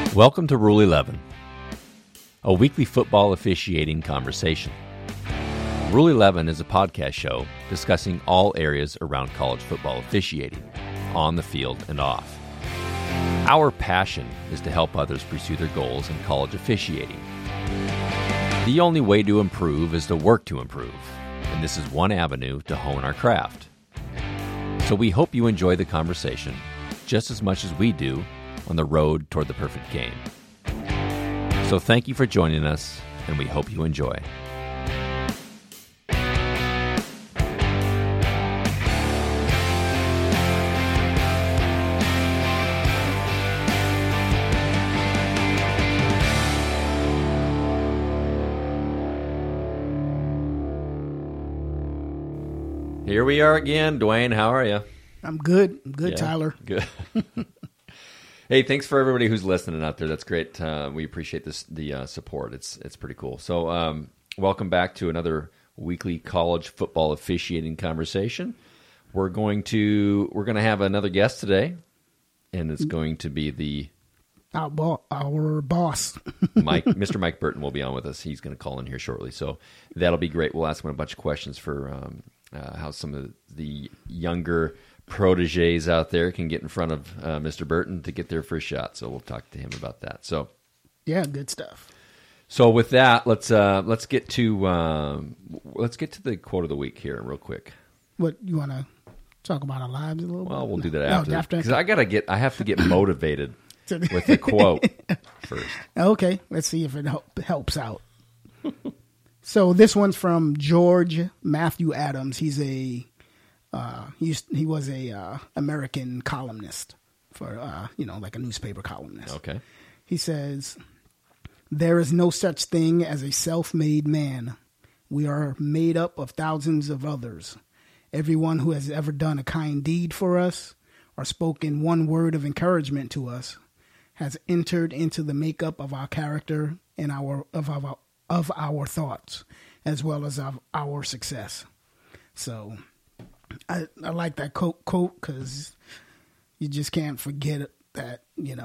Welcome to Rule 11, a weekly football officiating conversation. Rule 11 is a podcast show discussing all areas around college football officiating, on the field and off. Our passion is to help others pursue their goals in college officiating. The only way to improve is to work to improve, and this is one avenue to hone our craft. So we hope you enjoy the conversation just as much as we do on the road toward the perfect game. So thank you for joining us, and we hope you enjoy. Here we are again. Dwayne, how are you? I'm good. Yeah, Tyler. Good. Hey, thanks for everybody who's listening out there. That's great. We appreciate the support. It's pretty cool. So welcome back to another weekly college football officiating conversation. We're going to have another guest today, and it's going to be our boss. Mr. Mike Burton will be on with us. He's going to call in here shortly, so that'll be great. We'll ask him a bunch of questions for how some of the younger proteges out there can get in front of Mr. Burton to get their first shot. So we'll talk to him about that. So, yeah, good stuff. So with that, let's get to the quote of the week here real quick. What you want to talk about our lives a little bit? Well, we'll do that after because I have to get motivated with the quote first. Okay, let's see if it helps out. So this one's from George Matthew Adams. He was a American columnist for like a newspaper columnist. Okay. He says, "There is no such thing as a self-made man. We are made up of thousands of others. Everyone who has ever done a kind deed for us or spoken one word of encouragement to us has entered into the makeup of our character and of our thoughts, as well as of our success." So I like that quote because you just can't forget that,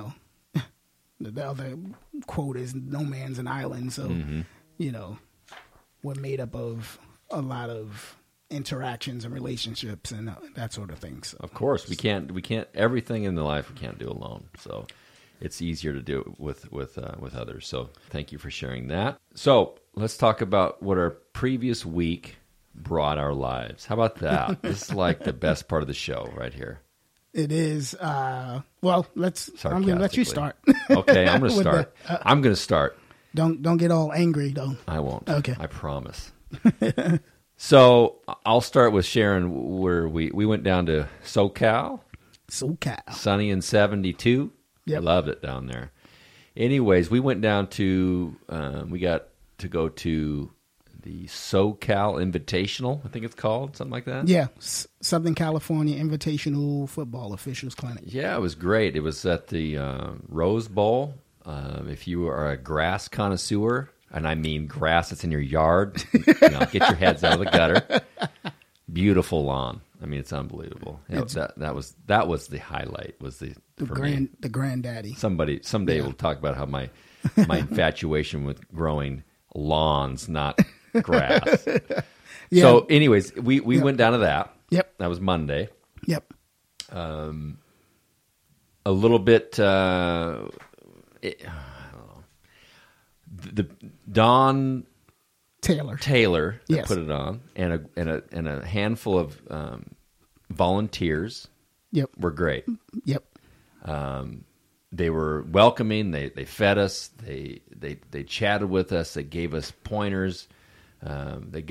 the other quote is "no man's an island." So, we're made up of a lot of interactions and relationships and that sort of thing. So, of course, we can't everything in the life we can't do alone. So it's easier to do it with others. So thank you for sharing that. So let's talk about what our previous week brought our lives. How about that? This is like the best part of the show right here. It is. Well, I'm going to let you start. Okay, I'm going to start. I'm going to start. Don't get all angry, though. I won't. Okay. I promise. So I'll start with sharing where we went down to SoCal. Sunny and 72. Yep. Loved it down there. Anyways, we went down to, we got to go to the SoCal Invitational, I think it's called, something like that. Yeah, Southern California Invitational Football Officials Clinic. Yeah, it was great. It was at the Rose Bowl. If you are a grass connoisseur, and I mean grass that's in your yard, get your heads out of the gutter. Beautiful lawn. I mean, it's unbelievable. That was the highlight. Was the granddaddy. Someday we'll talk about how my infatuation with growing lawns, not grass. Yeah. So, anyways, we went down to that. Yep. That was Monday. Yep. A little bit. I don't know. The Don Taylor yes. put it on, and a handful of volunteers. Yep. Were great. Yep. They were welcoming. They fed us. They chatted with us. They gave us pointers. They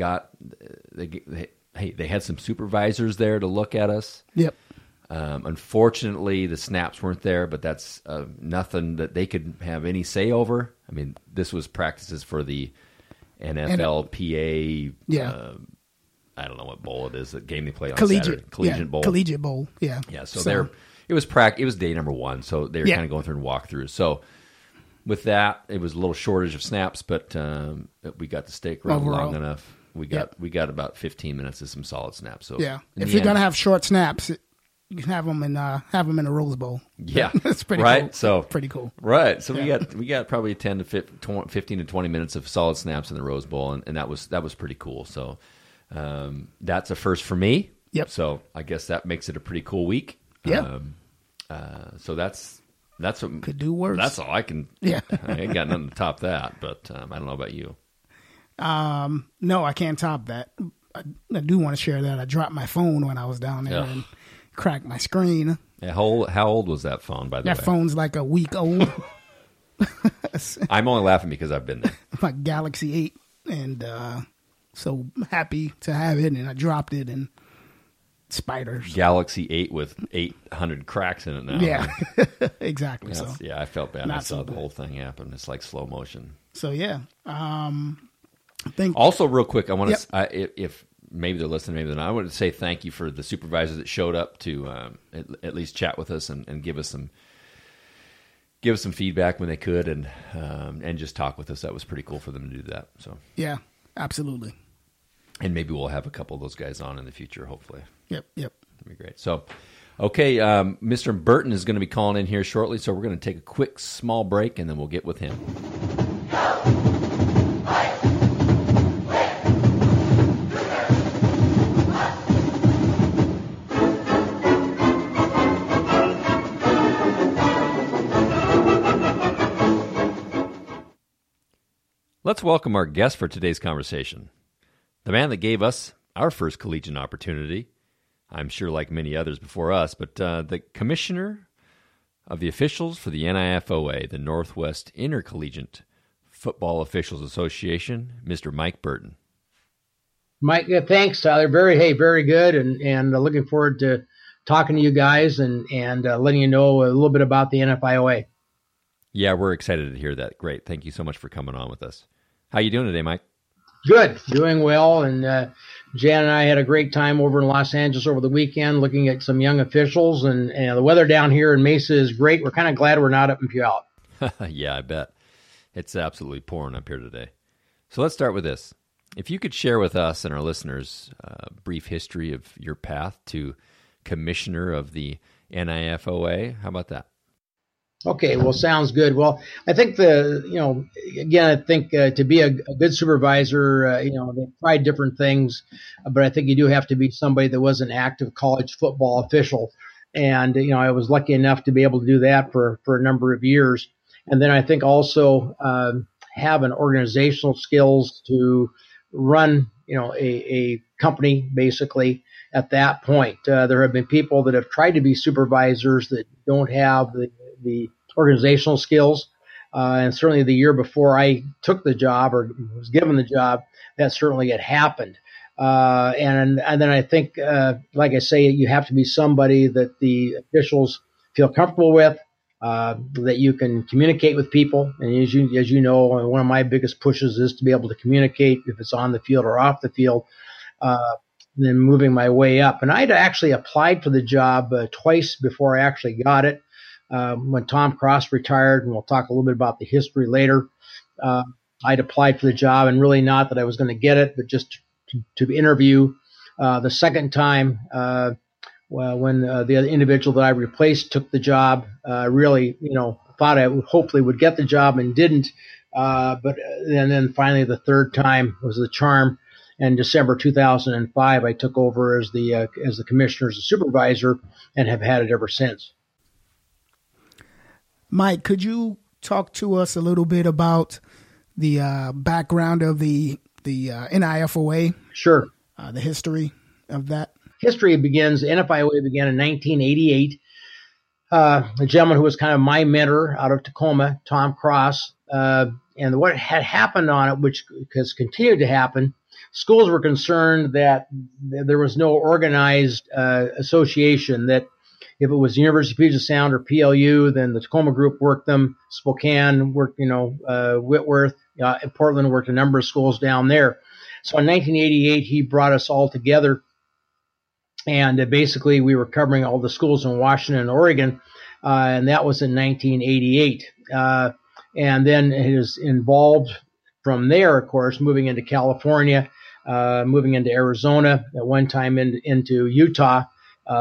had some supervisors there to look at us. Yep. Unfortunately, the snaps weren't there, but that's nothing that they could have any say over. I mean, this was practices for the NFLPA. Yeah. I don't know what bowl it is. The game they play on Collegiate. Saturday. Collegiate Bowl. Collegiate Bowl. Yeah. Yeah. So it was day number 1, so they were kind of going through and walkthroughs. So with that, it was a little shortage of snaps, but we got the steak around long enough. We got about 15 minutes of some solid snaps. So yeah, if you're gonna have short snaps, You can have them in the Rose Bowl. Yeah, that's pretty right. Cool. So pretty cool. Right. So we got probably 10 to 15 to 20 minutes of solid snaps in the Rose Bowl, and that was pretty cool. So that's a first for me. Yep. So I guess that makes it a pretty cool week. Yeah. So that's what could do worse. That's all I can. Yeah. I ain't got nothing to top that, but I don't know about you. No, I can't top that. I do want to share that I dropped my phone when I was down there and cracked my screen. Yeah, how old was that phone, by the way? That phone's like a week old. I'm only laughing because I've been there. My Galaxy 8, and so happy to have it, and I dropped it, and spiders. Galaxy 8 with 800 cracks in it now. Yeah, exactly. So yeah, I felt bad. I saw so the whole thing happen. It's like slow motion. So yeah, I think also real quick, I want to if maybe they're listening, maybe they're not. I want to say thank you for the supervisors that showed up to at least chat with us and give us some feedback when they could, and just talk with us. That was pretty cool for them to do that. So yeah, absolutely. And maybe we'll have a couple of those guys on in the future, hopefully. Yep. That'd be great. So, okay, Mr. Burton is going to be calling in here shortly, so we're going to take a quick small break, and then we'll get with him. Let's welcome our guest for today's conversation. The man that gave us our first collegiate opportunity, I'm sure like many others before us, but the commissioner of the officials for the NIFOA, the Northwest Intercollegiate Football Officials Association, Mr. Mike Burton. Mike, thanks, Tyler. Very good, and looking forward to talking to you guys and letting you know a little bit about the NFIOA. Yeah, we're excited to hear that. Great. Thank you so much for coming on with us. How you doing today, Mike? Good, doing well. And Jan and I had a great time over in Los Angeles over the weekend looking at some young officials. And the weather down here in Mesa is great. We're kind of glad we're not up in Puyallup. Yeah, I bet. It's absolutely pouring up here today. So let's start with this. If you could share with us and our listeners a brief history of your path to commissioner of the NIFOA, how about that? Okay, well, sounds good. Well, I think to be a good supervisor, they've tried different things, but I think you do have to be somebody that was an active college football official. And, I was lucky enough to be able to do that for a number of years. And then I think also have an organizational skills to run, a company basically at that point. There have been people that have tried to be supervisors that don't have the organizational skills. And certainly the year before I took the job or was given the job, that certainly had happened. And then I think, like I say, you have to be somebody that the officials feel comfortable with, that you can communicate with people. And as you know, one of my biggest pushes is to be able to communicate if it's on the field or off the field, then moving my way up. And I'd actually applied for the job twice before I actually got it. When Tom Cross retired, and we'll talk a little bit about the history later, I'd applied for the job, and really not that I was going to get it, but just to interview. The second time, when the other individual that I replaced took the job, really, thought I hopefully would get the job and didn't. But then finally the third time was the charm. In December 2005, I took over as the commissioner, as a supervisor, and have had it ever since. Mike, could you talk to us a little bit about the background of the NIFOA? Sure. The history of that. NFIOA began in 1988. A gentleman who was kind of my mentor out of Tacoma, Tom Cross, and what had happened on it, which has continued to happen, schools were concerned that there was no organized association, that if it was University of Puget Sound or PLU, then the Tacoma group worked them. Spokane worked, Whitworth, Portland worked a number of schools down there. So in 1988, he brought us all together. And basically, we were covering all the schools in Washington and Oregon. And that was in 1988. And then it was involved from there, of course, moving into California, moving into Arizona, at one time into Utah.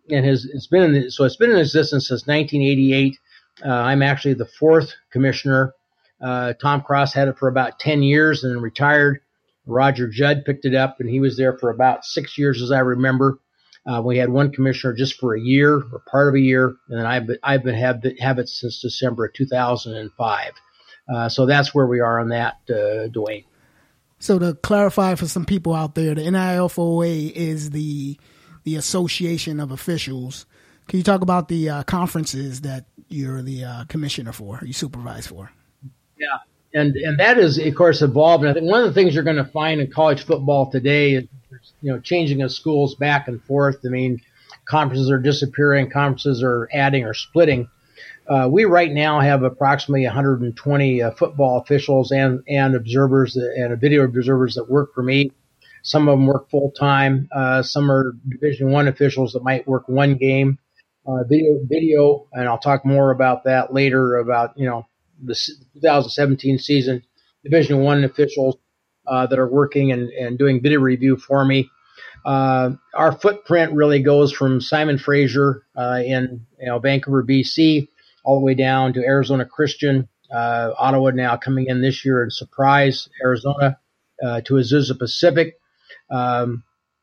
and it's been in existence since 1988. I'm actually the fourth commissioner. Tom Cross had it for about 10 years and then retired. Roger Judd picked it up, and he was there for about 6 years, as I remember. We had one commissioner just for a year or part of a year, and then I've been have it since December of 2005. So that's where we are on that, Dwayne. So to clarify for some people out there, the NIFOA is the association of officials. Can you talk about the conferences that you're the commissioner for, you supervise for? Yeah, and that is, of course, evolved. And I think one of the things you're going to find in college football today is, changing of schools back and forth. I mean, conferences are disappearing, conferences are adding or splitting. We right now have approximately 120 football officials and observers and video observers that work for me. Some of them work full time. Some are Division I officials that might work one game. Video, and I'll talk more about that later about the 2017 season. Division I officials that are working and doing video review for me. Our footprint really goes from Simon Fraser in Vancouver, BC, all the way down to Arizona Christian, Ottawa now coming in this year, and Surprise, Arizona, to Azusa Pacific. And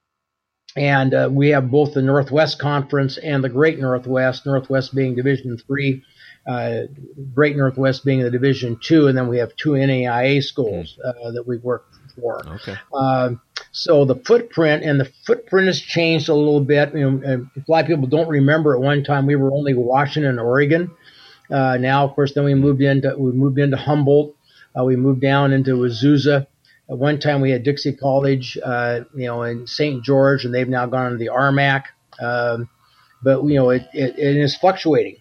we have both the Northwest Conference and the Great Northwest, Northwest being Division III, Great Northwest being the Division II, and then we have two NAIA schools that we work for. Okay. So the footprint has changed a little bit. A lot of people don't remember at one time we were only Washington, Oregon. Now, of course, then we moved into Humboldt. We moved down into Azusa. At one time we had Dixie College, in St. George, and they've now gone to the RMAC. But it is fluctuating.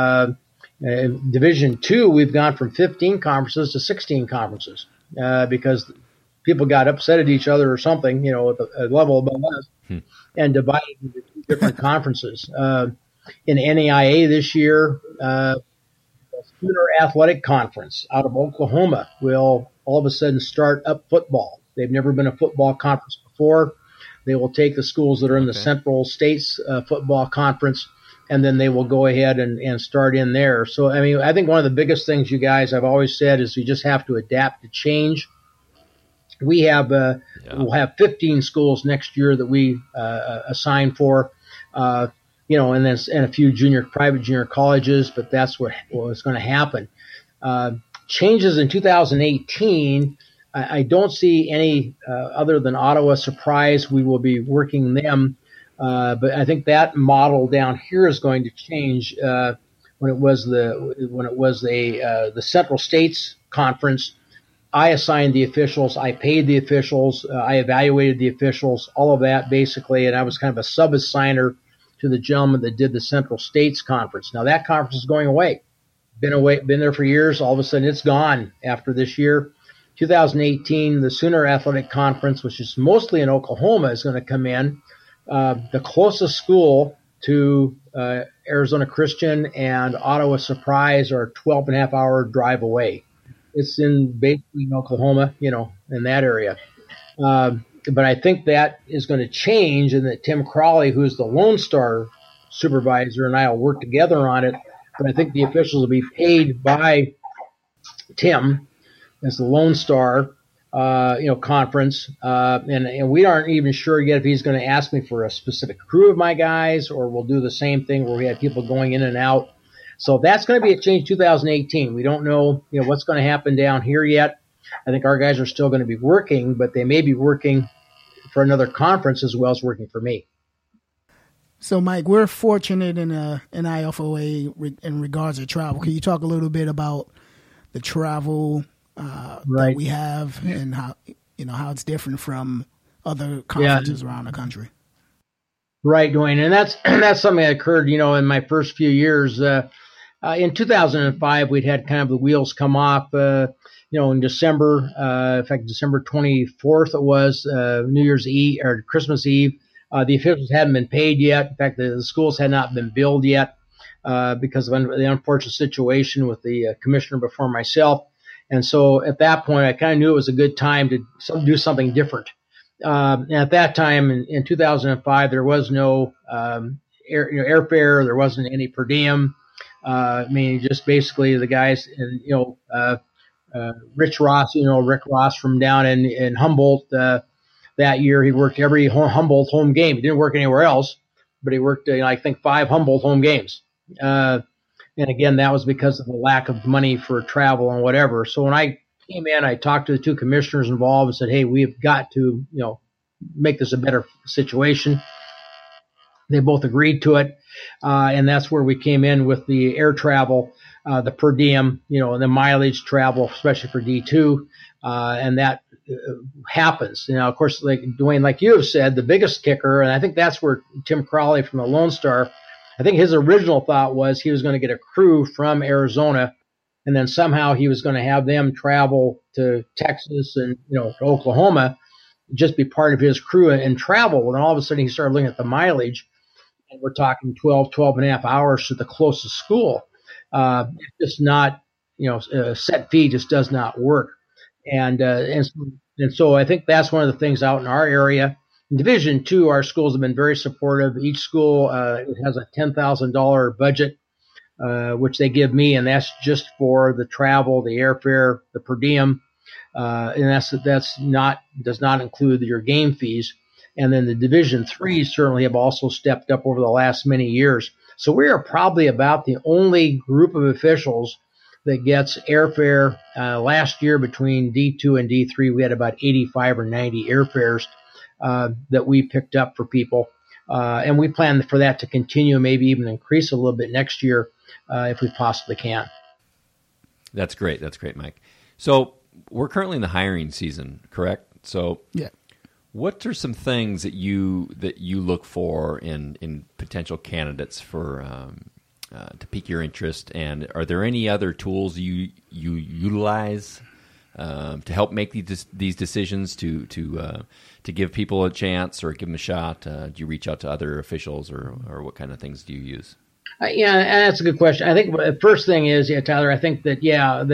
Division II, we've gone from 15 conferences to 16 conferences because people got upset at each other or something, at a level above us, and divided into two different conferences. In NAIA this year, the Sooner Athletic Conference out of Oklahoma will all of a sudden start up football. They've never been a football conference before. They will take the schools that are in the Central States Football Conference, and then they will go ahead and start in there. So, I think one of the biggest things, you guys, I've always said is you just have to adapt to change. We have we'll have 15 schools next year that we assign for, and a few private junior colleges, but that's what's going to happen. Changes in 2018, I don't see any other than Ottawa Surprise. We will be working them, but I think that model down here is going to change. When it was the Central States Conference, I assigned the officials, I paid the officials, I evaluated the officials, all of that basically, and I was kind of a sub-assigner to the gentleman that did the Central States Conference. Now that conference is going away. Been there for years. All of a sudden it's gone after this year. 2018, the Sooner Athletic Conference, which is mostly in Oklahoma, is going to come in. The closest school to Arizona Christian and Ottawa Surprise are 12.5-hour drive away. It's basically in Oklahoma, in that area. But I think that is going to change, and that Tim Crawley, who's the Lone Star supervisor, and I will work together on it. But I think the officials will be paid by Tim as the Lone Star, conference. And we aren't even sure yet if he's going to ask me for a specific crew of my guys, or we'll do the same thing where we have people going in and out. So that's going to be a change 2018. We don't know, what's going to happen down here yet. I think our guys are still going to be working, but they may be working for another conference as well as working for me. So, Mike, we're fortunate in NIFOA in regards to travel. Can you talk a little bit about the travel that we have and how it's different from other conferences around the country? Right, Dwayne, and that's something that occurred, in my first few years. In 2005, we'd had kind of the wheels come off. In December, in fact, December 24th it was New Year's Eve or Christmas Eve. The officials hadn't been paid yet. In fact, the schools had not been billed yet because of the unfortunate situation with the commissioner before myself. And so at that point, I kind of knew it was a good time to do something different. And at that time, in 2005, there was no airfare. There wasn't any per diem. I mean, just basically the guys, and Rick Ross from down in Humboldt. That year, he worked every Humboldt home game. He didn't work anywhere else, but he worked, I think, 5 Humboldt home games. And again, that was because of the lack of money for travel and whatever. So when I came in, I talked to the 2 commissioners involved and said, hey, we've got to, make this a better situation. They both agreed to it. And that's where we came in with the air travel, the per diem, and the mileage travel, especially for D2. And that happens. Of course, like Dwayne, like you have said, the biggest kicker, and I think that's where Tim Crowley from the Lone Star, I think his original thought was he was going to get a crew from Arizona, and then somehow he was going to have them travel to Texas and, to Oklahoma, just be part of his crew and travel. And all of a sudden he started looking at the mileage, and we're talking 12 and a half hours to the closest school. It's just not, a set fee just does not work. And so I think that's one of the things out in our area. In Division II, our schools have been very supportive. Each school has a $10,000 budget, which they give me, and that's just for the travel, the airfare, the per diem, and does not include your game fees. And then the Division III certainly have also stepped up over the last many years. So we are probably about the only group of officials that gets airfare. Last year between D2 and D3, we had about 85 or 90 airfares that we picked up for people. And we plan for that to continue, maybe even increase a little bit next year if we possibly can. That's great. That's great, Mike. So we're currently in the hiring season, correct? So yeah. What are some things that you look for in potential candidates for to pique your interest? And are there any other tools you utilize to help make these decisions to give people a chance or give them a shot? Do you reach out to other officials or what kind of things do you use? Yeah, that's a good question. I think the first thing is, Tyler, I think that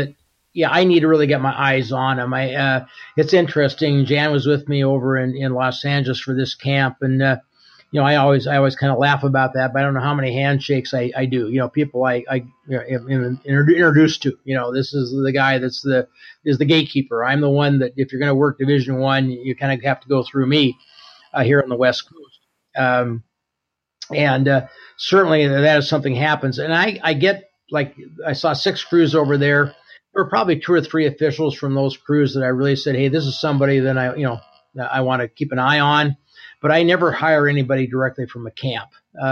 I need to really get my eyes on them. It's interesting. Jan was with me over in Los Angeles for this camp, and I always kind of laugh about that, but I don't know how many handshakes I do. People I am introduced to. This is the guy is the gatekeeper. I'm the one that if you're going to work Division I, you kind of have to go through me here on the West Coast. And certainly that is something happens. And I get, like, I saw 6 crews over there. There were probably 2 or 3 officials from those crews that I really said, hey, this is somebody that I want to keep an eye on. But I never hire anybody directly from a camp.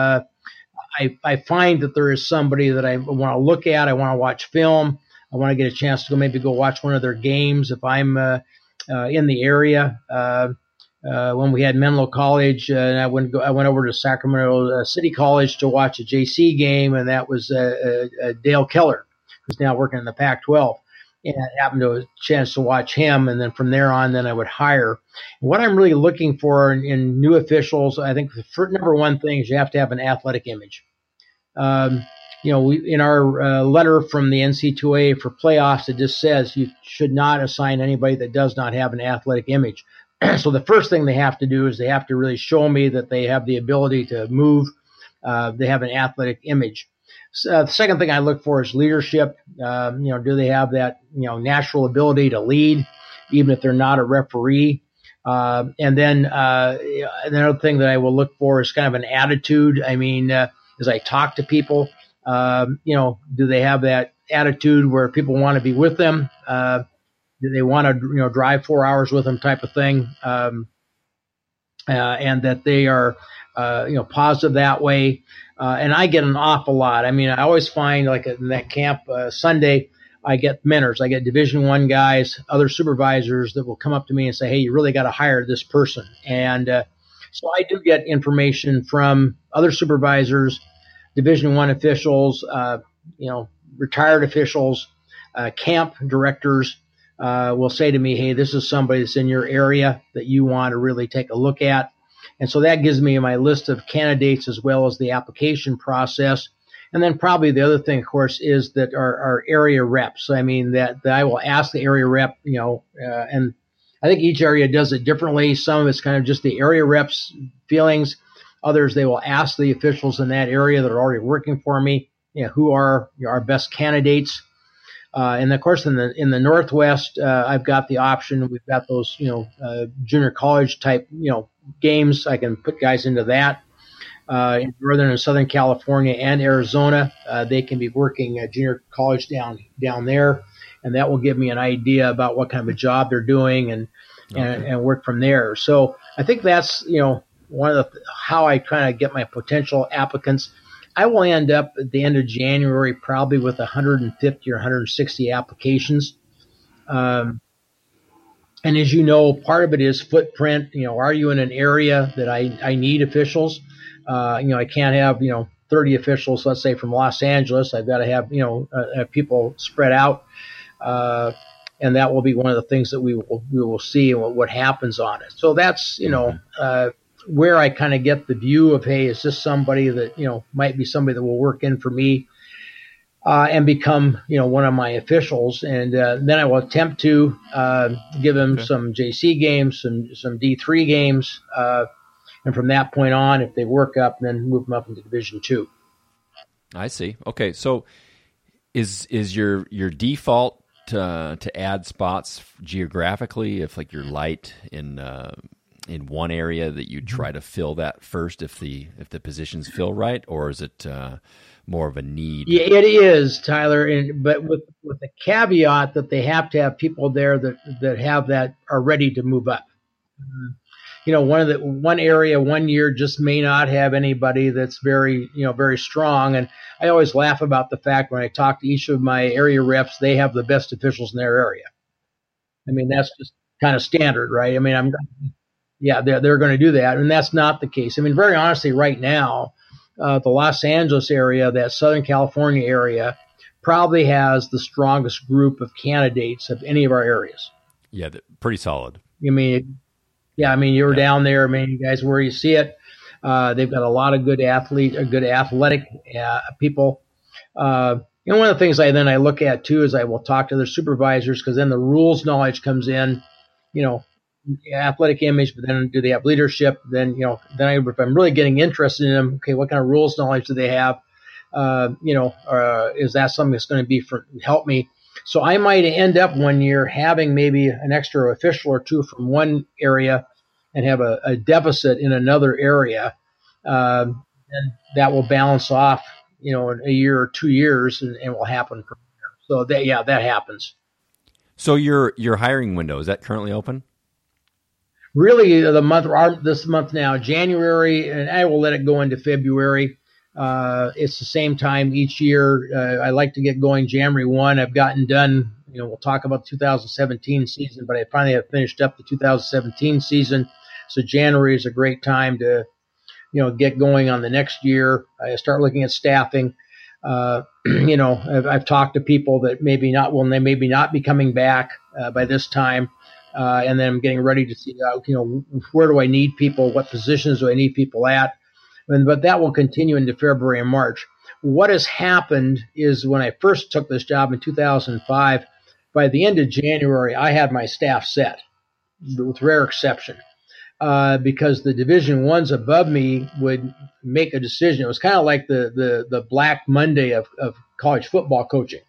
I find that there is somebody that I want to look at. I want to watch film. I want to get a chance to maybe go watch one of their games if I'm in the area. When we had Menlo College, and I went over to Sacramento City College to watch a JC game, and that was Dale Keller, who's now working in the Pac-12. And I happened to have a chance to watch him, and then from there on, then I would hire. What I'm really looking for in new officials, I think the number one thing is you have to have an athletic image. We in our letter from the NC2A for playoffs, it just says you should not assign anybody that does not have an athletic image. So the first thing they have to do is they have to really show me that they have the ability to move. They have an athletic image. The second thing I look for is leadership. Do they have that, natural ability to lead, even if they're not a referee? And then another thing that I will look for is kind of an attitude. I mean, as I talk to people, do they have that attitude where people want to be with them? Do they want to, drive 4 hours with them type of thing? And that they are, positive that way. And I get an awful lot. I mean, I always find, like in that camp Sunday, I get mentors. I get Division I guys, other supervisors that will come up to me and say, hey, you really got to hire this person. And so I do get information from other supervisors, Division I officials, retired officials, camp directors will say to me, hey, this is somebody that's in your area that you want to really take a look at. And so that gives me my list of candidates as well as the application process. And then probably the other thing, of course, is that our area reps. I mean, that I will ask the area rep, and I think each area does it differently. Some of it's kind of just the area reps' feelings. Others, they will ask the officials in that area that are already working for me, who are our best candidates. And of course, in the Northwest, I've got the option. We've got those, junior college type, games. I can put guys into that. In Northern and Southern California and Arizona, they can be working junior college down there, and that will give me an idea about what kind of a job they're doing and work from there. So I think that's, one of how I kind of get my potential applicants. I will end up at the end of January probably with 150 or 160 applications. And as you know, part of it is footprint. Are you in an area that I need officials? I can't have, 30 officials, let's say from Los Angeles. I've got to have, people spread out. And that will be one of the things that we will see what happens on it. So that's, where I kind of get the view of, hey, is this somebody that, might be somebody that will work in for me, and become, one of my officials. And, then I will attempt to, give them some JC games, some D3 games, and from that point on, if they work up, then move them up into Division II. I see. Okay, so is your default to add spots geographically? If like you're light in one area, that you try to fill that first if the positions fill right, or is it more of a need? Yeah, it is, Tyler, but with the caveat that they have to have people there that are ready to move up. One area one year just may not have anybody that's very strong. And I always laugh about the fact when I talk to each of my area reps, they have the best officials in their area. I mean, that's just kind of standard, right? I mean, they're going to do that. And that's not the case. I mean, very honestly, right now, the Los Angeles area, that Southern California area, probably has the strongest group of candidates of any of our areas. Yeah, pretty solid. You were down there. I mean, you guys, where you see it, they've got a lot of good athletic people. One of the things I look at too is I will talk to their supervisors, because then the rules knowledge comes in, athletic image, but then do they have leadership? Then, if I'm really getting interested in them, okay, what kind of rules knowledge do they have? Is that something that's going to help me? So I might end up one year having maybe an extra official or two from one area and have a deficit in another area. And that will balance off, in a year or 2 years, and will happen from there. So that happens. So your hiring window, is that currently open? Really, this month now, January, and I will let it go into February. It's the same time each year. I like to get going January 1. I've gotten done, we'll talk about the 2017 season, but I finally have finished up the 2017 season. So January is a great time to, get going on the next year. I start looking at staffing. I've talked to people that maybe not be coming back by this time. And then I'm getting ready to see, where do I need people? What positions do I need people at? But that will continue into February and March. What has happened is when I first took this job in 2005, by the end of January, I had my staff set, with rare exception, because the Division I's above me would make a decision. It was kind of like the Black Monday of college football coaching.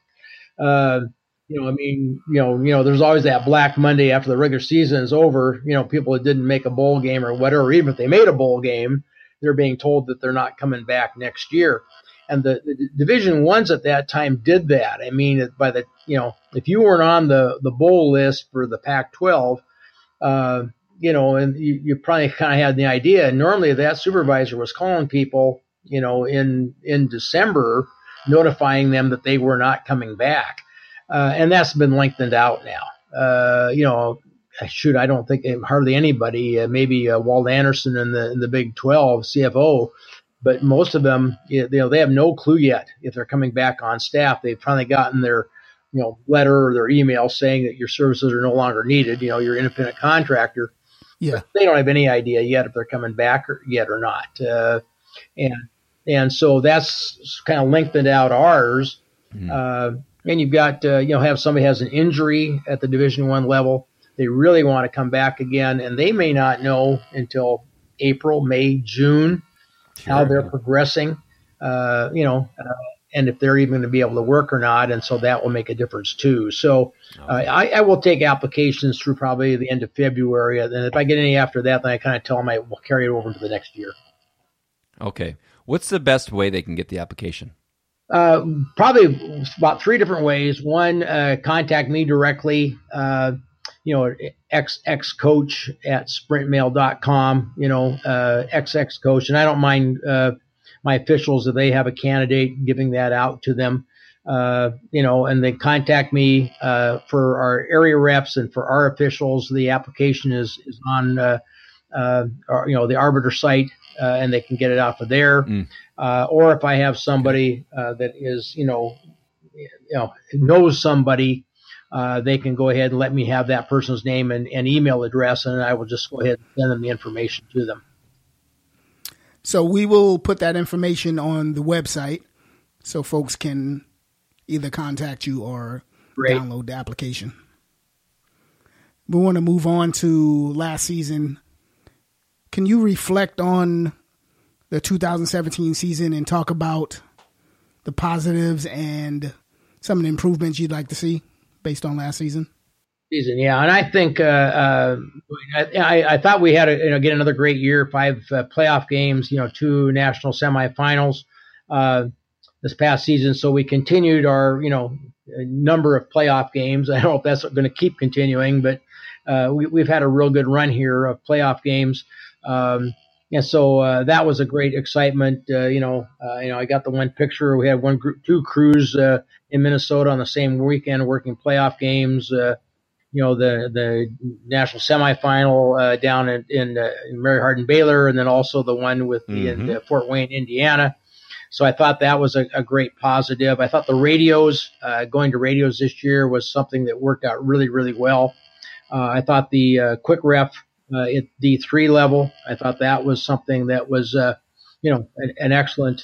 There's always that Black Monday after the regular season is over. People that didn't make a bowl game or whatever, even if they made a bowl game, they're being told that they're not coming back next year. And the Division I's at that time did that. I mean, if you weren't on the bowl list for the Pac-12, and you probably kind of had the idea. And normally that supervisor was calling people, in December, notifying them that they were not coming back. And that's been lengthened out now. I don't think hardly anybody, maybe Walt Anderson in the Big 12 CFO, but most of them, they have no clue yet if they're coming back on staff. They've finally gotten their, letter or their email saying that your services are no longer needed. You're an independent contractor. Yeah, but they don't have any idea yet if they're coming back yet or not. And so that's kind of lengthened out ours. Mm-hmm. And you've got, have somebody has an injury at the Division I level. They really want to come back again, and they may not know until April, May, June how they're progressing, and if they're even going to be able to work or not. And so that will make a difference too. So I will take applications through probably the end of February. And if I get any after that, then I kind of tell them I will carry it over into the next year. Okay. What's the best way they can get the application? Probably about 3 different ways. One, contact me directly, xxcoach@sprintmail.com, xxcoach. And I don't mind my officials, if they have a candidate, giving that out to them, and they contact me for our area reps and for our officials. The application is on, the Arbiter site, and they can get it off of there. Or if I have somebody that is, knows somebody, they can go ahead and let me have that person's name and email address, and I will just go ahead and send them the information to them. So we will put that information on the website so folks can either contact you or download the application. We want to move on to last season. Can you reflect on the 2017 season and talk about the positives and some of the improvements you'd like to see based on last season? Yeah, and I think I thought we had again another great year. 5 playoff games, 2 national semifinals this past season. So we continued our number of playoff games. I don't know if that's going to keep continuing, but we've had a real good run here of playoff games. And so that was a great excitement. I got the one picture. We had 2 crews in Minnesota on the same weekend working playoff games. The national semifinal down in Mary Hardin Baylor, and then also the one with in Fort Wayne, Indiana. So I thought that was a great positive. I thought the radios, going to radios this year was something that worked out really, really well. I thought the quick ref at D3 level, I thought that was something that was, an excellent,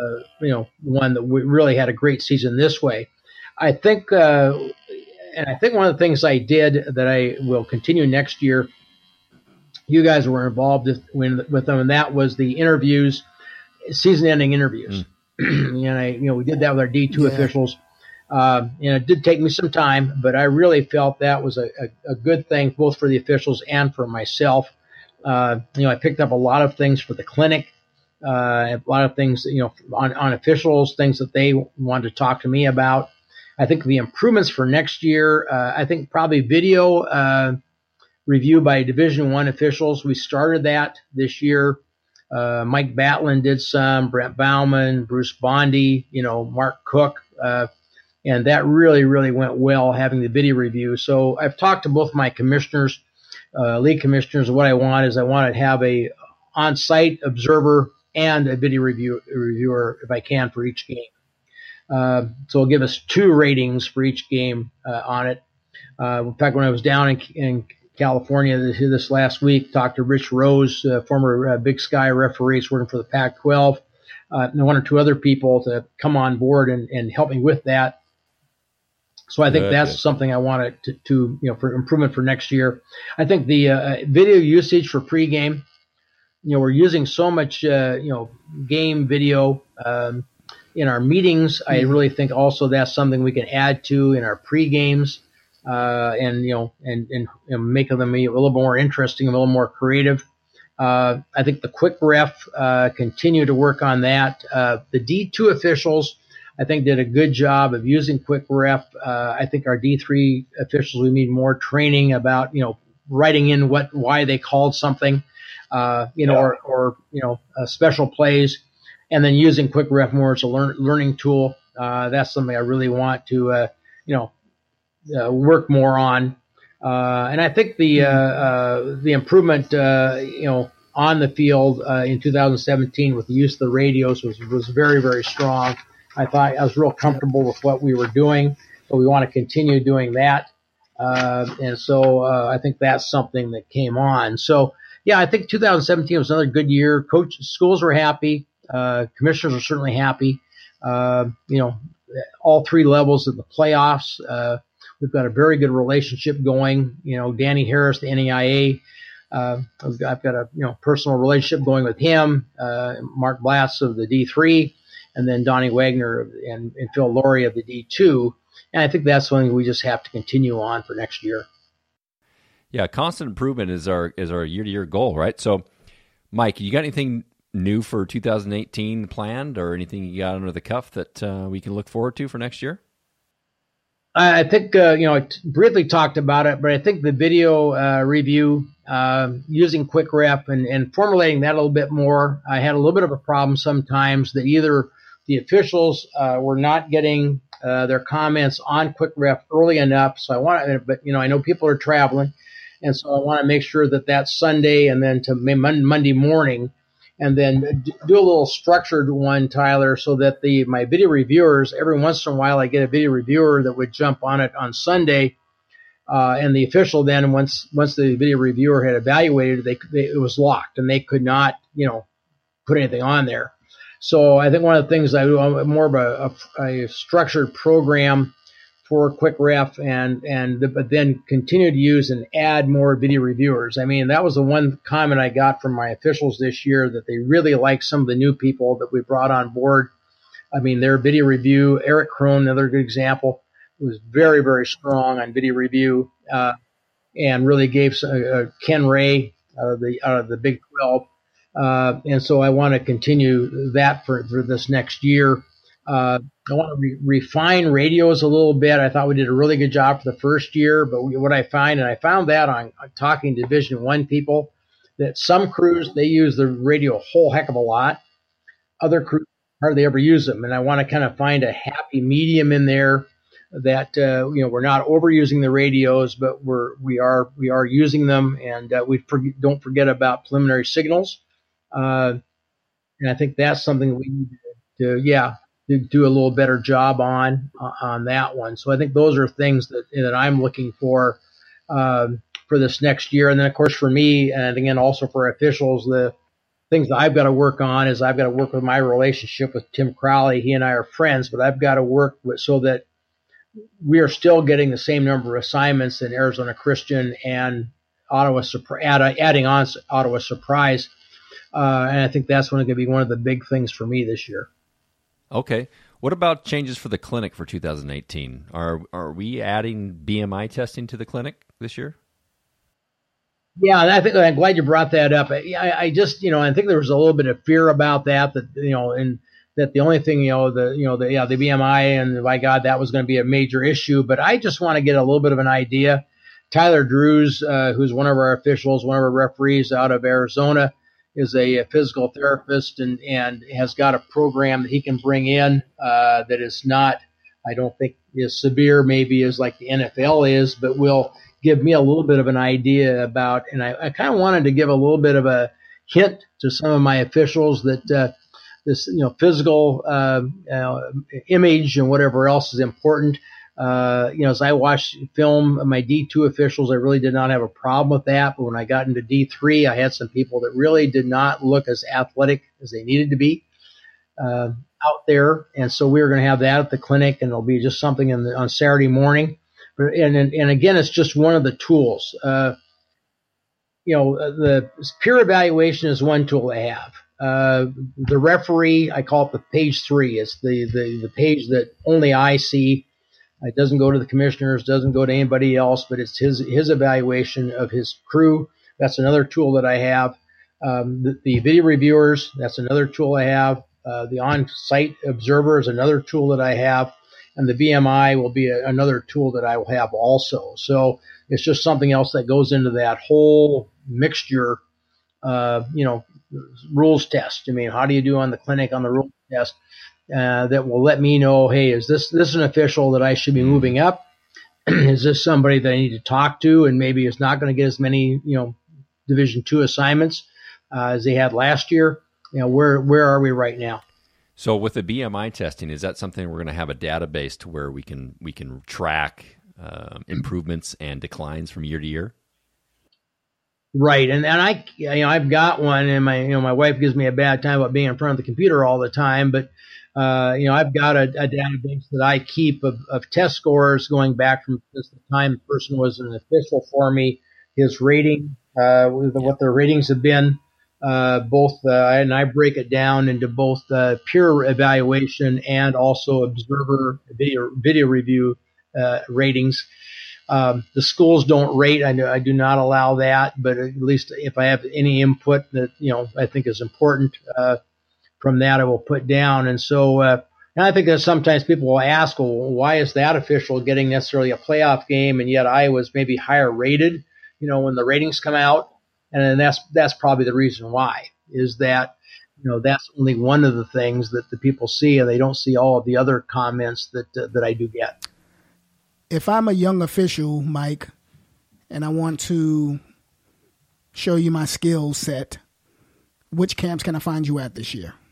one that we really had a great season this way. I think, and I think one of the things I did that I will continue next year, you guys were involved with them, and that was the interviews, season-ending interviews. And we did that with our D2 officials. And it did take me some time, but I really felt that was a good thing, both for the officials and for myself. I picked up a lot of things for the clinic, a lot of things, on officials, things that they wanted to talk to me about. I think the improvements for next year, I think probably video review by Division I officials. We started that this year. Mike Batlin did some, Brent Bauman, Bruce Bondi, Mark Cook. And that really, really went well, having the video review. So I've talked to both my commissioners, league commissioners. What I want to have a on-site observer and a video reviewer, if I can, for each game. So it'll give us 2 ratings for each game on it. In fact, when I was down in California this last week, talked to Rich Rose, former Big Sky referee, working for the Pac-12, and 1 or 2 other people to come on board and help me with that. So I think that's something I wanted to for improvement for next year. I think the video usage for pregame, we're using so much, game video in our meetings. I really think also that's something we can add to in our pre-games, and making them a little more interesting, a little more creative. I think the quick ref, continue to work on that. The D2 officials, I think, did a good job of using quick ref. I think our D3 officials, we need more training about, writing in why they called something, or special plays. And then using quick ref more as a learning tool. That's something I really want to, work more on. And I think the improvement, on the field in 2017 with the use of the radios was very, very strong. I thought I was real comfortable with what we were doing, but we want to continue doing that. And so I think that's something that came on. So, yeah, I think 2017 was another good year. Schools were happy. Commissioners are certainly happy. All 3 levels of the playoffs. We've got a very good relationship going. Danny Harris, the NEIA I've got a personal relationship going with him, Mark Blass of the D3, and then Donnie Wagner and Phil Laurie of the D2. And I think that's something we just have to continue on for next year. Yeah, constant improvement is our year-to-year goal, right? So, Mike, you got anything new for 2018 planned, or anything you got under the cuff that we can look forward to for next year? I think, I briefly talked about it, but I think the video review, using QuickRef and formulating that a little bit more, I had a little bit of a problem sometimes that either the officials were not getting their comments on QuickRef early enough. So I know people are traveling, and so I want to make sure that that's Sunday and then to Monday morning, and then do a little structured one, Tyler, so that my video reviewers, every once in a while I get a video reviewer that would jump on it on Sunday, and the official then, once the video reviewer had evaluated it, it was locked, and they could not, put anything on there. So I think one of the things I do, more of a structured program for QuickRef, but then continue to use and add more video reviewers. I mean, that was the one comment I got from my officials this year, that they really like some of the new people that we brought on board. I mean, their video review, Eric Krohn, another good example, was very, very strong on video review, and really gave Ken Ray out of the Big 12. And so I want to continue that for this next year. I want to refine radios a little bit. I thought we did a really good job for the first year, but what I find, and I found that on talking to Division I people, that some crews, they use the radio a whole heck of a lot. Other crews hardly ever use them. And I want to kind of find a happy medium in there that, we're not overusing the radios, but we are using them, and don't forget about preliminary signals. And I think that's something we need to do a little better job on that one. So I think those are things that I'm looking for this next year. And then, of course, for me, and again, also for officials, the things that I've got to work on is I've got to work with my relationship with Tim Crowley. He and I are friends, but I've got to work so that we are still getting the same number of assignments in Arizona Christian and adding on Ottawa Surprise. And I think that's going to be one of the big things for me this year. Okay. What about changes for the clinic for 2018? Are we adding BMI testing to the clinic this year? Yeah, and I'm glad you brought that up. I just, I think there was a little bit of fear about that, and that the only thing, the BMI, and by God, that was going to be a major issue. But I just want to get a little bit of an idea. Tyler Drews, who's one of our officials, one of our referees out of Arizona, is a physical therapist and has got a program that he can bring in that is not, I don't think, as severe maybe as like the NFL is, but will give me a little bit of an idea about, and I kind of wanted to give a little bit of a hint to some of my officials that this, physical image and whatever else is important. As I watched film, my D2 officials, I really did not have a problem with that. But when I got into D3, I had some people that really did not look as athletic as they needed to be out there. And so we were going to have that at the clinic, and it'll be just something on Saturday morning. And again, it's just one of the tools. The peer evaluation is one tool they have. The referee, I call it the page 3. It's the page that only I see. It doesn't go to the commissioners, doesn't go to anybody else, but it's his evaluation of his crew. That's another tool that I have. The video reviewers, that's another tool I have. The on-site observer is another tool that I have. And the BMI will be another tool that I will have also. So it's just something else that goes into that whole mixture, rules test. I mean, how do you do on the clinic on the rules test? That will let me know, hey, is this an official that I should be moving up? Is this somebody that I need to talk to and maybe is not going to get as many, Division II assignments as they had last year? Where are we right now? So with the BMI testing, is that something we're going to have a database to where we can track improvements and declines from year to year? Right, and I've got one, and my wife gives me a bad time about being in front of the computer all the time, but I've got a database that I keep of test scores going back from the time the person was an official for me, his rating, with what their ratings have been. And I break it down into both peer evaluation and also observer video review ratings. The schools don't rate. I do not allow that, but at least if I have any input that I think is important from that, I will put down. And so, and I think that sometimes people will ask, well, why is that official getting necessarily a playoff game, and yet Iowa's maybe higher rated? When the ratings come out, and that's probably the reason why, is that that's only one of the things that the people see, and they don't see all of the other comments that I do get. If I'm a young official, Mike, and I want to show you my skill set, which camps can I find you at this year?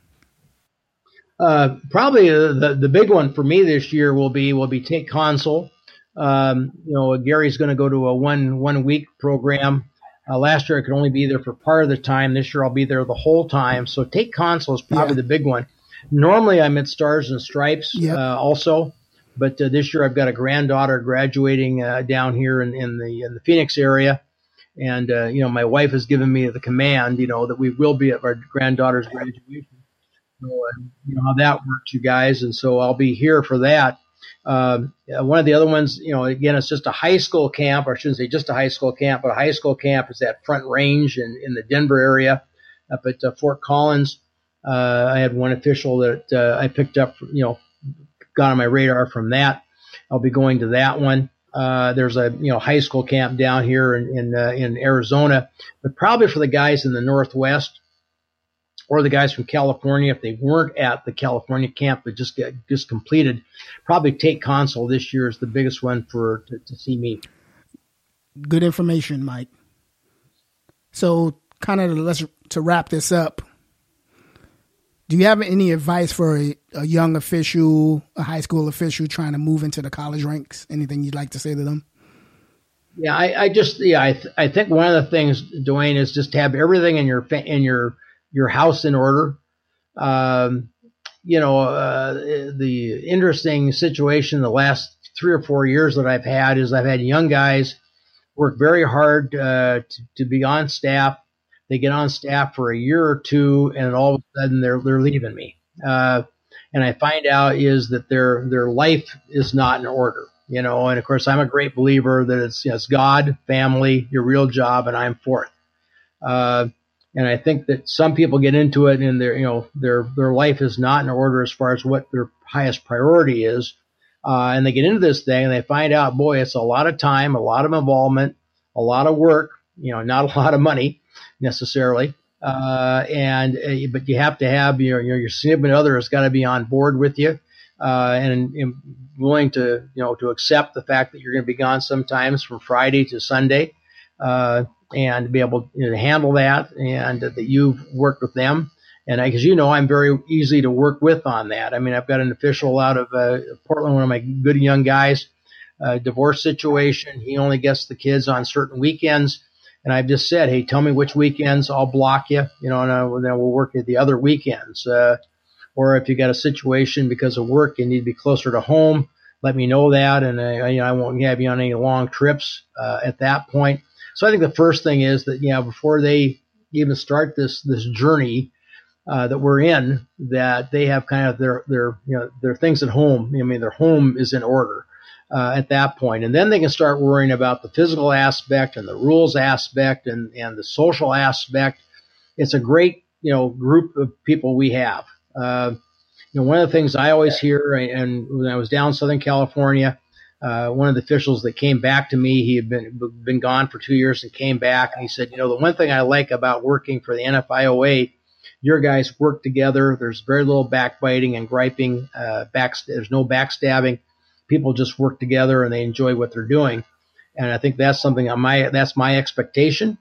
Probably the big one for me this year will be Take Consul. Gary's going to go to a one week program. Last year I could only be there for part of the time. This year I'll be there the whole time. So Take Consul is probably the big one. Normally I'm at Stars and Stripes also. But this year I've got a granddaughter graduating down here in the Phoenix area, and my wife has given me the command, that we will be at our granddaughter's graduation. So how that works, you guys, and so I'll be here for that. One of the other ones, again, it's just a high school camp, or I shouldn't say just a high school camp, but a high school camp is at Front Range in the Denver area, up at Fort Collins. I had one official that I picked up, got on my radar from that. I'll be going to that one. There's a high school camp down here in Arizona, but probably for the guys in the Northwest or the guys from California, if they weren't at the California camp but just completed, probably Take Consul this year is the biggest one to see me. Good information, Mike. So kind of to wrap this up, do you have any advice for a young official, a high school official trying to move into the college ranks? Anything you'd like to say to them? Yeah, I think one of the things, Dwayne, is just to have everything in your house in order. The interesting situation the last 3 or 4 years that I've had is I've had young guys work very hard to be on staff. They get on staff for a year or two, and all of a sudden they're leaving me. And I find out is that their life is not in order, and of course I'm a great believer that it's God, family, your real job, and I'm fourth. And I think that some people get into it and their life is not in order as far as what their highest priority is. And they get into this thing and they find out, boy, it's a lot of time, a lot of involvement, a lot of work, not a lot of money necessarily. But you have to have your significant other has got to be on board with you, and willing to accept the fact that you're going to be gone sometimes from Friday to Sunday, and be able to handle that, and that you've worked with them. And because I'm very easy to work with on that. I mean, I've got an official out of Portland, one of my good young guys, divorce situation. He only gets the kids on certain weekends. And I've just said, hey, tell me which weekends, I'll block you, and then we'll work at the other weekends. Or if you got a situation because of work, you need to be closer to home, let me know that, and I won't have you on any long trips at that point. So I think the first thing is that before they even start this journey that we're in, that they have kind of their things at home. I mean, their home is in order. At that point. And then they can start worrying about the physical aspect and the rules aspect and the social aspect. It's a great, group of people we have. One of the things I always hear, and when I was down in Southern California, one of the officials that came back to me, he had been gone for 2 years and came back, and he said, the one thing I like about working for the NFIOA, your guys work together. There's very little backbiting and griping. There's no backstabbing. People just work together and they enjoy what they're doing. And I think that's something that's my expectation.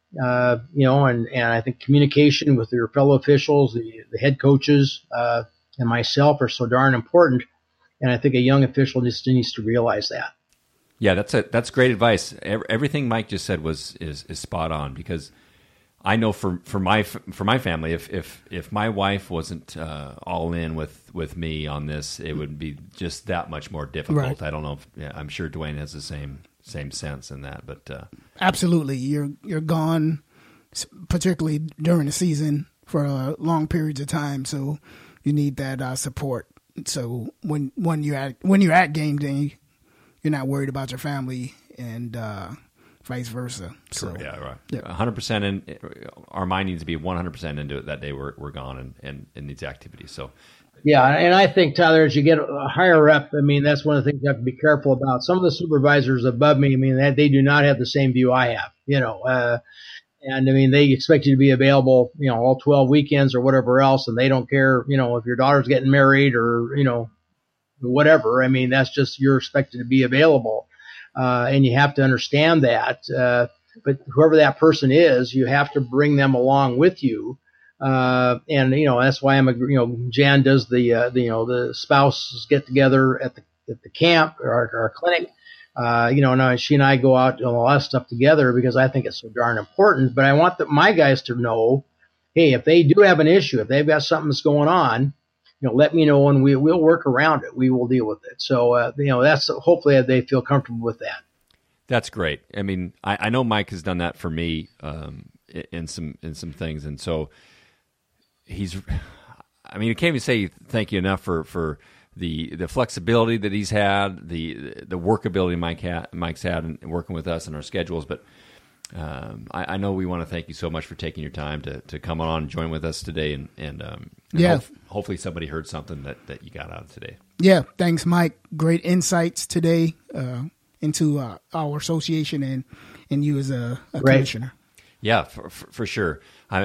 And I think communication with your fellow officials, the head coaches, and myself are so darn important. And I think a young official just needs to realize that. Yeah, that's great advice. Everything Mike just said is spot on, because I know for my family, if my wife wasn't all in with me on this, it would be just that much more difficult. Right. I don't know I'm sure Dwayne has the same same sense in that. But absolutely, you're gone, particularly during the season for long periods of time. So you need that support. So when you're at game day, you're not worried about your family, and vice versa. So yeah, right. Yeah. 100%. And our mind needs to be 100% into it that day. We're gone and in these activities. So. Yeah, and I think, Tyler, as you get higher up, I mean, that's one of the things you have to be careful about. Some of the supervisors above me, I mean, they do not have the same view I have, and I mean, they expect you to be available, all 12 weekends or whatever else, and they don't care, if your daughter's getting married or, whatever. I mean, that's just, you're expected to be available, and you have to understand that. But whoever that person is, you have to bring them along with you. And that's why Jan does the spouses get together at the camp or our clinic. Now she and I go out doing a lot of stuff together because I think it's so darn important. But I want my guys to know, hey, if they do have an issue, if they've got something that's going on, let me know and we'll work around it. We will deal with it. So that's hopefully they feel comfortable with that. That's great. I mean, I know Mike has done that for me in some things, and so. I can't even say thank you enough for the flexibility that he's had, the workability Mike's had in working with us and our schedules. But I know we want to thank you so much for taking your time to come on and join with us today. And hopefully somebody heard something that you got out of today. Yeah, thanks, Mike. Great insights today into our association and you as a commissioner. Yeah, for sure.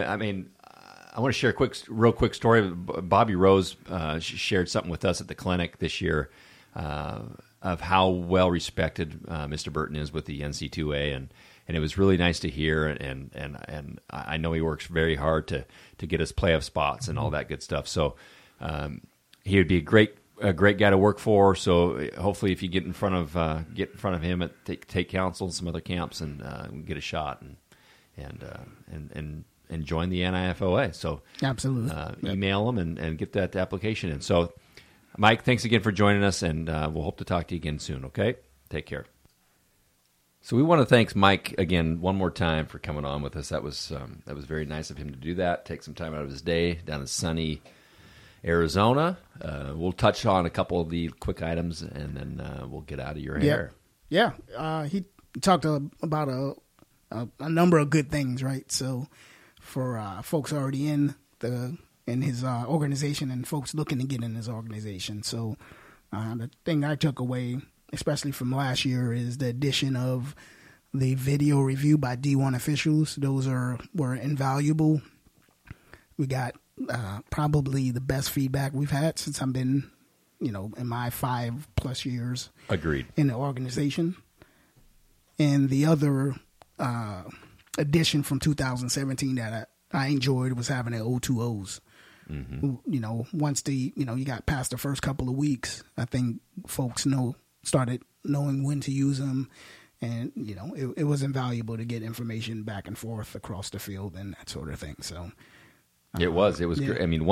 I want to share a real quick story. Bobby Rose shared something with us at the clinic this year of how well respected Mr. Burton is with the NC2A, and it was really nice to hear. And I know he works very hard to get us playoff spots and all that good stuff. So he would be a great guy to work for. So hopefully, if you get in front of him at Take Council and some other camps and get a shot and join the NIFOA. So absolutely, email them and get that application in. So, Mike, thanks again for joining us, and we'll hope to talk to you again soon. Okay, take care. So we want to thank Mike again one more time for coming on with us. That was very nice of him to do that. Take some time out of his day down in sunny Arizona. We'll touch on a couple of the quick items, and then we'll get out of your hair. Yeah. He talked about a number of good things, right? So. For folks already in his organization and folks looking to get in his organization. So the thing I took away, especially from last year, is the addition of the video review by D1 officials. Those were invaluable. We got probably the best feedback we've had since I've been, in my 5+ years. Agreed. In the organization. And the other addition from 2017 that I enjoyed was having the O2Os. Mm-hmm. Once you got past the first couple of weeks, I think folks started knowing when to use them, and it was invaluable to get information back and forth across the field and that sort of thing. So it was great. I mean,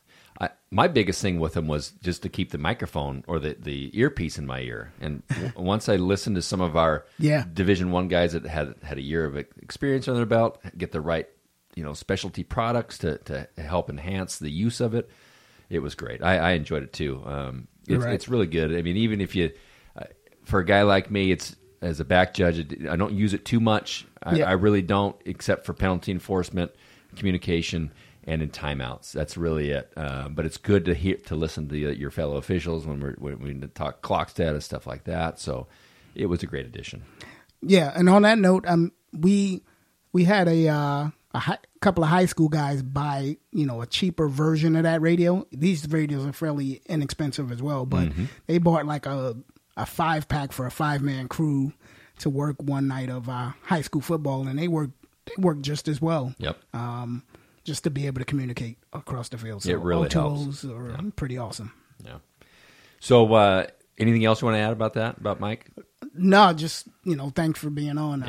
my biggest thing with them was just to keep the microphone or the earpiece in my ear. And once I listened to some of our Division I guys that had a year of experience under their belt, get the right specialty products to help enhance the use of it, it was great. I enjoyed it too. It's really good. I mean, even if you, for a guy like me, it's as a back judge, I don't use it too much. I really don't, except for penalty enforcement, communication, and in timeouts. That's really it. But it's good to listen to your fellow officials when we talk clock status, stuff like that. So it was a great addition. Yeah, and on that note, we had a couple of high school guys buy a cheaper version of that radio. These radios are fairly inexpensive as well, but they bought like a 5-pack for a 5-man crew to work one night of high school football, and they worked just as well. Yep. Just to be able to communicate across the field. So it really helps. Are pretty awesome. Yeah. So anything else you want to add about Mike? No, just, thanks for being on.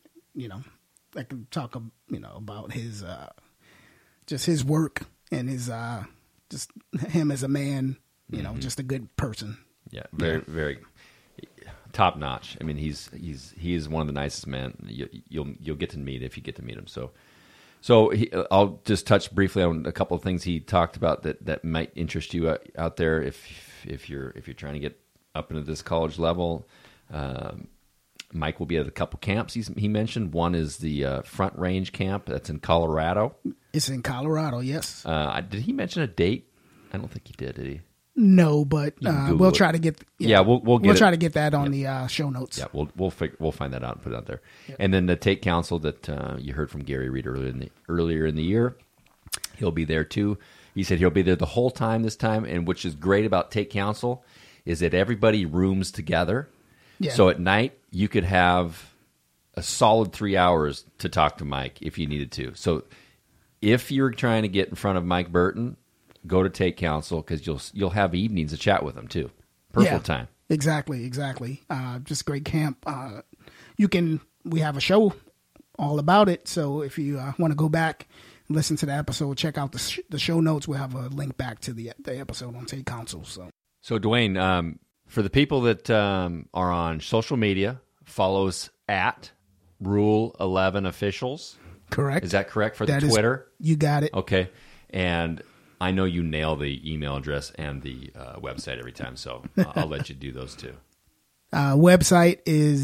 I can talk, about his, just his work and his, just him as a man, just a good person. Yeah. Very, very. top notch. I mean, he is one of the nicest men. You'll get to meet if you get to meet him. So I'll just touch briefly on a couple of things he talked about that might interest you out there if you're trying to get up into this college level. Mike will be at a couple camps he mentioned. One is the Front Range camp that's in Colorado. It's in Colorado, yes. Did he mention a date? I don't think he did he? No, but we'll try to get. We'll try to get that on the show notes. Yeah, we'll find that out and put it out there. Yep. And then the Take Council that you heard from Gary Reed earlier in the year, he'll be there too. He said he'll be there the whole time this time, and which is great about Take Council is that everybody rooms together. Yeah. So at night you could have a solid 3 hours to talk to Mike if you needed to. So if you're trying to get in front of Mike Burton, go to Take Council because you'll have evenings to chat with him too. Perfect time. Exactly. Just great camp. We have a show all about it. So if you want to go back and listen to the episode, check out the show notes. We'll have a link back to the episode on Take Council. So Dwayne, for the people that are on social media, follow us at Rule 11 Officials. Correct. Is that correct for the Twitter? You got it. Okay. And I know you nail the email address and the website every time, so I'll let you do those too. Website is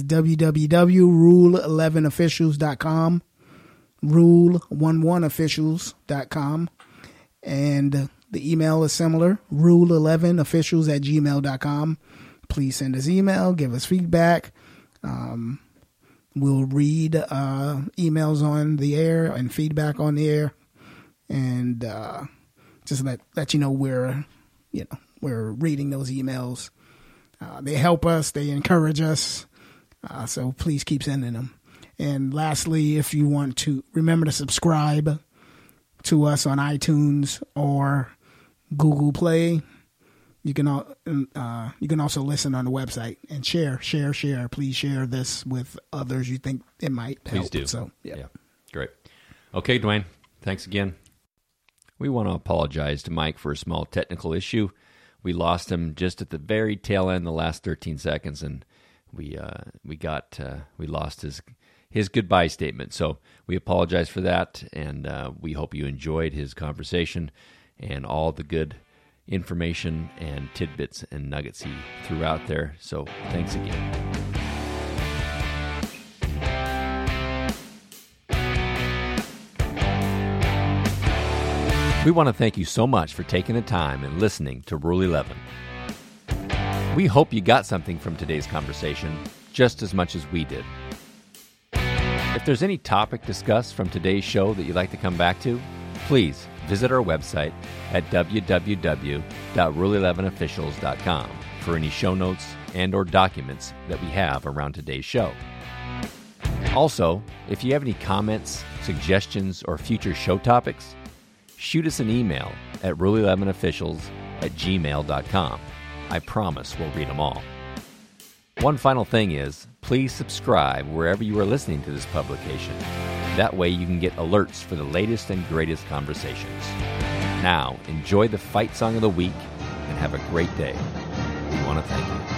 www.rule11officials.com, rule11officials.com, and the email is similar, rule11officials@gmail.com. Please send us email, give us feedback. We'll read emails on the air and feedback on the air, and just let you know we're reading those emails. They help us, they encourage us, so please keep sending them. And lastly, if you want to remember to subscribe to us on iTunes or Google Play, you can also listen on the website and share. Please share this with others you think it might help. Please do. So yeah, great. Okay, Dwayne, thanks again. We want to apologize to Mike for a small technical issue. We lost him just at the very tail end, the last 13 seconds, and we lost his goodbye statement. So we apologize for that, and we hope you enjoyed his conversation and all the good information and tidbits and nuggets he threw out there. So thanks again. We want to thank you so much for taking the time and listening to Rule 11. We hope you got something from today's conversation just as much as we did. If there's any topic discussed from today's show that you'd like to come back to, please visit our website at www.rule11officials.com for any show notes and or documents that we have around today's show. Also, if you have any comments, suggestions, or future show topics, shoot us an email at rule11officials@gmail.com. I promise we'll read them all. One final thing is, please subscribe wherever you are listening to this publication. That way you can get alerts for the latest and greatest conversations. Now, enjoy the fight song of the week and have a great day. We want to thank you.